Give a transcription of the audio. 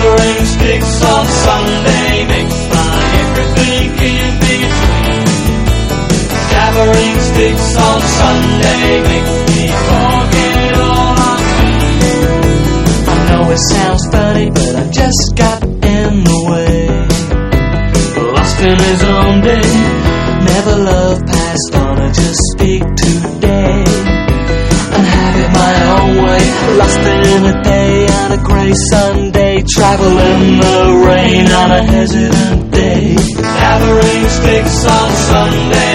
Gathering sticks on Sunday makes my everything in between. Gathering sticks on Sunday makes me forget all I feel. I know it sounds funny, but I just got in the way. Lost in his own day, never love passed on, I just speak today and have it my own way. Lost in a day on a grey Sunday, travel in the rain on a hesitant day. Gathering sticks on Sunday